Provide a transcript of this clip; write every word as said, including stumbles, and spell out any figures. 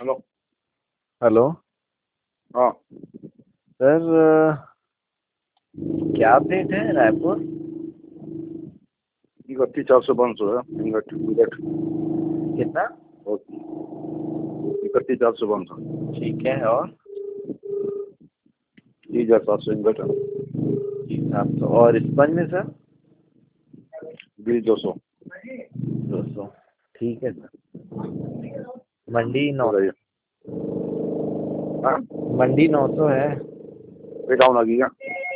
Hello. Hello हाँ, sir, क्या update है रायपुर? इकतीस चार सौ पाँच सौ है इंगट इंगट कितना? इकतीस चार सौ पाँच सौ ठीक है। और तीस हजार सात सौ इंगट है। जी सात सौ। और स्पंज में सर? बीस दो सौ। दो सौ। ठीक है सर। मंडी नौ बताइए। हाँ, मंडी नौ सौ है। पे डाउन आ गई क्या?